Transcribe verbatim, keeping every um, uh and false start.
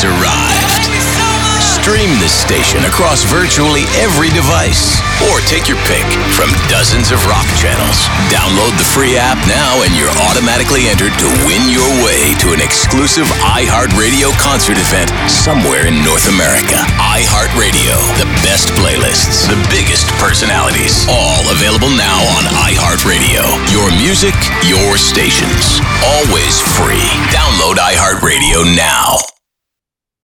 has arrived. Stream this station across virtually every device, or take your pick from dozens of rock channels. Download the free app now and you're automatically entered to win your way to an exclusive iHeartRadio concert event somewhere in North America. iHeartRadio, the best playlists, the biggest personalities, all available now on iHeartRadio. Your music, your stations, always free. Download iHeartRadio now.